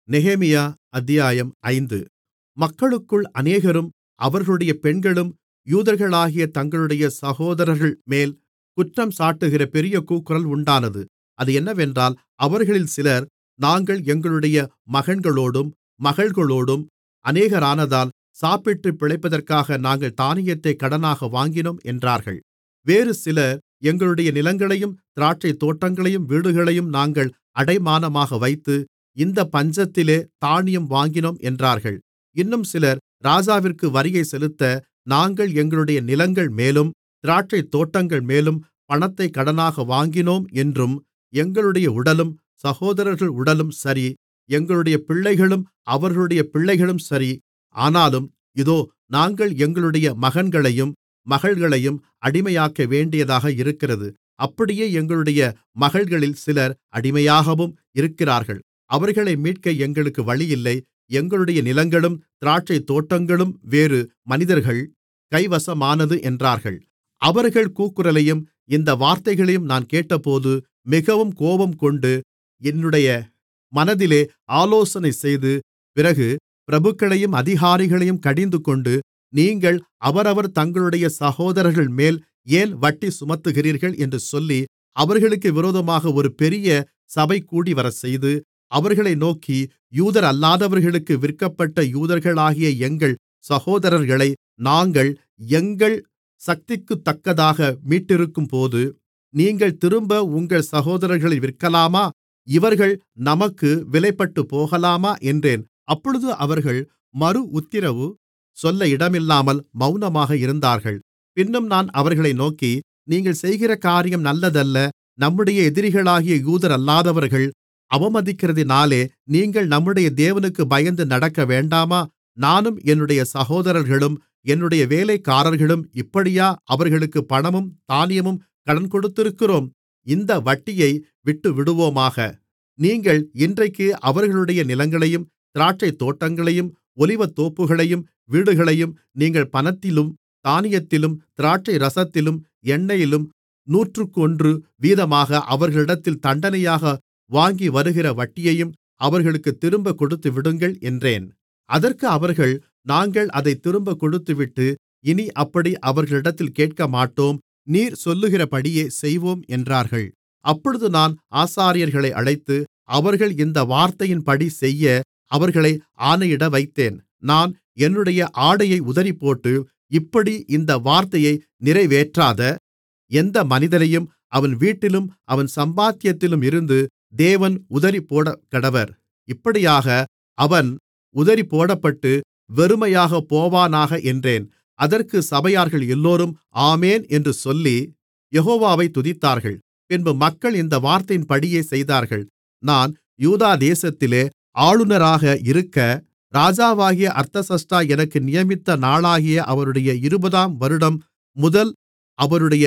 நெகேமியா அத்தியாயம் 5. மக்களுக்குள் அநேகரும் அவர்களுடைய பெண்களும் யூதர்களாகிய தங்களுடைய சகோதரர்கள்மேல் குற்றம்சாட்டுகிற பெரிய கூக்குரல் உண்டானது. அது என்னவென்றால், அவர்களில் சிலர், நாங்கள் எங்களுடைய மகன்களோடும் மகள்களோடும் அநேகரானதால் சாப்பிட்டுப் பிழைப்பதற்காக நாங்கள் தானியத்தைக் கடனாக வாங்கினோம் என்றார்கள். வேறு சிலர், எங்களுடைய நிலங்களையும் திராட்சைத்தோட்டங்களையும் வீடுகளையும் நாங்கள் அடைமானமாக வைத்து இந்தப் பஞ்சத்திலே தானியம் வாங்கினோம் என்றார்கள். இன்னும் சிலர், ராஜாவிற்கு வரியைச் செலுத்த நாங்கள் எங்களுடைய நிலங்கள் மேலும் திராட்சைத்தோட்டங்கள் மேலும் பணத்தைக் கடனாக வாங்கினோம் என்றும், எங்களுடைய உடலும் சகோதரர்கள் உடலும் சரி, எங்களுடைய பிள்ளைகளும் அவர்களுடைய பிள்ளைகளும் சரி, ஆனாலும் இதோ நாங்கள் எங்களுடைய மகன்களையும் மகள்களையும் அடிமையாக்க வேண்டியதாக இருக்கிறது. அப்படியே எங்களுடைய மகள்களில் சிலர் அடிமையாகவும் இருக்கிறார்கள். அவர்களை மீட்க எங்களுக்கு வழியில்லை. எங்களுடைய நிலங்களும் திராட்சைத்தோட்டங்களும் வேறு மனிதர்கள் கைவசமானது என்றார்கள். அவர்கள் கூக்குரலையும் இந்த வார்த்தைகளையும் நான் கேட்டபோது மிகவும் கோபம்கொண்டு என்னுடைய மனதிலே ஆலோசனைசெய்து, பிறகு பிரபுக்களையும் அதிகாரிகளையும் கடிந்துகொண்டு, நீங்கள் அவரவர் தங்களுடைய சகோதரர்கள்மேல் ஏன் வட்டி சுமத்துகிறீர்கள் என்று சொல்லி, அவர்களுக்கு விரோதமாக ஒரு பெரிய சபை கூடிவரச்செய்து, அவர்களை நோக்கி, யூதரல்லாதவர்களுக்கு விற்கப்பட்ட யூதர்களாகிய எங்கள் சகோதரர்களை நாங்கள் எங்கள் சக்திக்குத்தக்கதாக மீட்டிருக்கும்போது, நீங்கள் திரும்ப உங்கள் சகோதரர்களை விற்கலாமா? இவர்கள் நமக்கு விலைப்பட்டுப்போகலாமா என்றேன். அப்பொழுது அவர்கள் மறு உத்திரவு சொல்ல இடமில்லாமல் மவுனமாக இருந்தார்கள். பின்னும் நான் அவர்களை நோக்கி, நீங்கள் செய்கிற காரியம் நல்லதல்ல. நம்முடைய எதிரிகளாகிய யூதரல்லாதவர்கள் அவமதிக்கிறதினாலே நீங்கள் நம்முடைய தேவனுக்கு பயந்து நடக்க வேண்டாமா? நானும் என்னுடைய சகோதரர்களும் என்னுடைய வேலைக்காரர்களும் இப்படியா அவர்களுக்கு பணமும் தானியமும் கடன் கொடுத்திருக்கிறோம்? இந்த வட்டியை விட்டுவிடுவோமாக. நீங்கள் இன்றைக்கு அவர்களுடைய நிலங்களையும் திராட்சைத்தோட்டங்களையும் ஒலிவத்தோப்புகளையும் வீடுகளையும் நீங்கள் பணத்திலும் தானியத்திலும் திராட்சைரசத்திலும் எண்ணெயிலும் 100க்கு1 வீதமாக அவர்களிடத்தில் தண்டனையாக வாங்கிவருகிற வட்டியையும் அவர்களுக்குத் திரும்பக் கொடுத்துவிடுங்கள் என்றேன். அதற்கு அவர்கள், நாங்கள் அதைத் திரும்பக் கொடுத்துவிட்டு இனி அப்படி அவர்களிடத்தில் கேட்கமாட்டோம். நீர் சொல்லுகிறபடியே செய்வோம் என்றார்கள். அப்பொழுது நான் ஆசாரியர்களை அழைத்து, அவர்கள் இந்த வார்த்தையின்படி செய்ய அவர்களை ஆணையிட வைத்தேன். நான் என்னுடைய ஆடையை உதறிப்போட்டு, இப்படி இந்த வார்த்தையை நிறைவேற்றாத எந்த மனிதனையும் அவன் வீட்டிலும் அவன் சம்பாத்தியத்திலும் இருந்து தேவன் உதறிப்போடக்கடவர். இப்படியாக அவன் உதறிப்போடப்பட்டு வெறுமையாகப் போவானாக என்றேன். அதற்கு சபையார்கள் எல்லோரும் ஆமென் என்று சொல்லி யெகோவாவை துதித்தார்கள். பின்பு மக்கள் இந்த வார்த்தையின்படியே செய்தார்கள். நான் யூதா தேசத்திலே ஆளுநராக இருக்க ராஜாவாகிய அர்தசஷ்டா எனக்கு நியமித்த நாளாகிய அவருடைய 20ஆம் வருடம் முதல் அவருடைய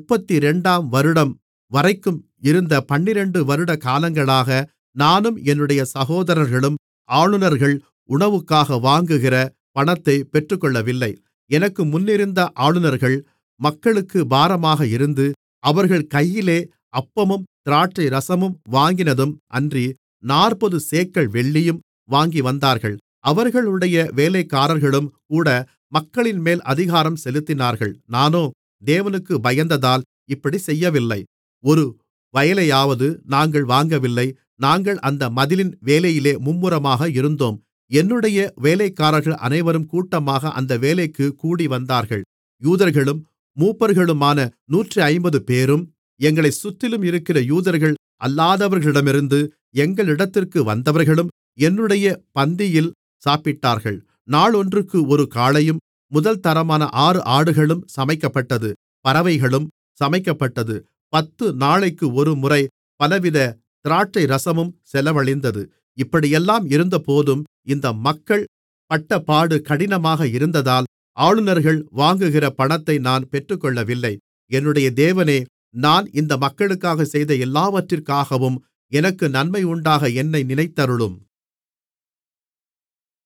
32ஆம் வருடம் வரைக்கும் இருந்த 12 வருட காலங்களாக நானும் என்னுடைய சகோதரர்களும் ஆளுநர்கள் உணவுக்காக வாங்குகிற பணத்தைப் பெற்றுக்கொள்ளவில்லை. எனக்கு முன்னிருந்த ஆளுநர்கள் மக்களுக்கு பாரமாக இருந்து, அவர்கள் கையிலே அப்பமும் திராட்சைரசமும் வாங்கினதும் அன்றி 40 சேக்கல் வெள்ளியும் வாங்கிவந்தார்கள். அவர்களுடைய வேலைக்காரர்களும் கூட மக்களின்மேல் அதிகாரம் செலுத்தினார்கள். நானோ தேவனுக்கு பயந்ததால் இப்படிச் செய்யவில்லை. ஒரு வயலையாவது நாங்கள் வாங்கவில்லை. நாங்கள் அந்த மதிலின் வேலையிலே மும்முரமாக இருந்தோம். என்னுடைய வேலைக்காரர்கள் அனைவரும் கூட்டமாக அந்த வேலைக்குக் கூடிவந்தார்கள். யூதர்களும் மூப்பர்களுமான 150 பேரும் எங்களைச் சுற்றிலும் இருக்கிற யூதர்கள் அல்லாதவர்களிடமிருந்து எங்களிடத்திற்கு வந்தவர்களும் என்னுடைய பந்தியில் சாப்பிட்டார்கள். நாளொன்றுக்கு ஒரு காளையும் முதல் தரமான 6 ஆடுகளும் சமைக்கப்பட்டது. பறவைகளும் சமைக்கப்பட்டது. 10 நாளைக்கு ஒருமுறை பலவித திராட்சைரசமும் செலவழிந்தது. இப்படியெல்லாம் இருந்தபோதும் இந்த மக்கள் பட்டபாடு கடினமாக இருந்ததால் ஆளுநர்கள் வாங்குகிற பணத்தை நான் பெற்றுக்கொள்ளவில்லை. என்னுடைய தேவனே, நான் இந்த மக்களுக்காக செய்த எல்லாவற்றிற்காகவும் எனக்கு நன்மையுண்டாக என்னை நினைத்தருளும்.